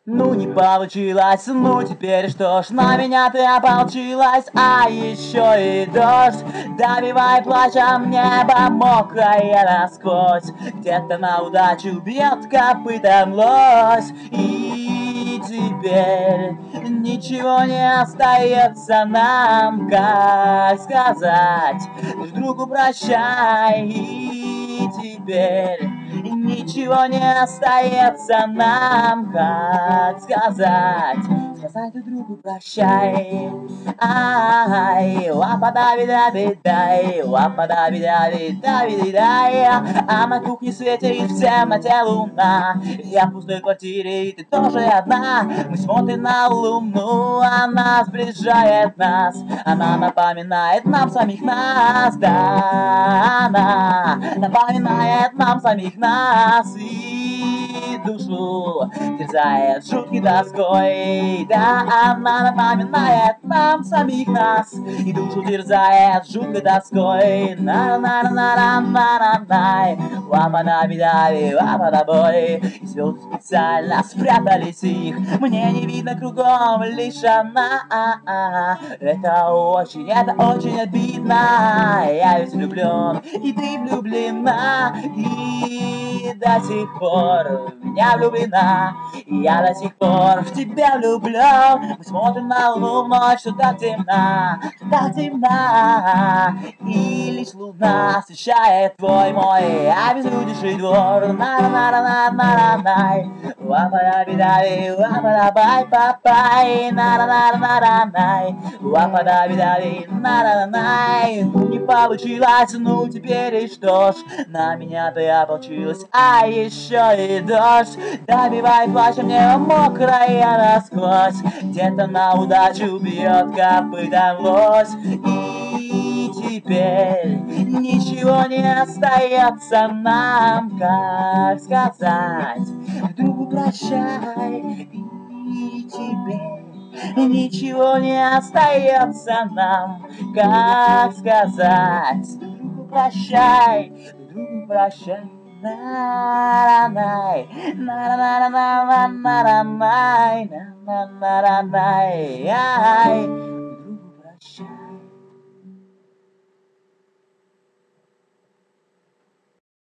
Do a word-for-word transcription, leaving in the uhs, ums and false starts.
Ну не получилось, ну теперь что ж, на меня ты ополчилась, а еще и дождь добивает плачем небо мокрое насквозь. Где-то на удачу бьет копытом лось, и теперь ничего не остается нам, как сказать друг другу прощай. И теперь ничего не остается нам, как сказать, сказать друг другу прощай. Ай, лапа дави дави дай, лапа дави дави дави дай. А на кухне светит в темноте луна. Я в пустой квартире, и ты тоже одна. Мы смотрим на луну, она сближает нас. Она напоминает нам самих нас, да, она напоминает нам самих нас. И душу терзает жуткой тоской, да, она напоминает нам самих нас. И душу терзает жуткой тоской, на на на на на на на лапа дави дави, лапа тобой. И звезды специально спрятались их, мне не видно кругом, лишь она. Это очень, это очень обидно. Я ведь влюблен, и ты влюблена, и до сих пор в меня влюблена. И я до сих пор в тебя влюблен. Мы смотрим на луну в ночь, что так темна, что так темна. И лишь луна освещает твой мой обезлюдевший двор. На-на-на-на-на-на-най, лапа-дави-дави, лапа-давай-папай, на-на-на-на-на-най, лапа-дави-дави, на-на-на-най. Ну не получилось, ну теперь и что ж, на меня ты ополчилась, а еще и дождь добивает плачем небо мокрое насквозь. Где-то на удачу бьет копытом лось, и теперь ничего не остается нам, как сказать другу прощай. И теперь ничего не остается нам, как сказать другу прощай, другу прощай. На-на-на-най, на-на-на-на-на-на-най, на-на-на-на-най, другу прощай.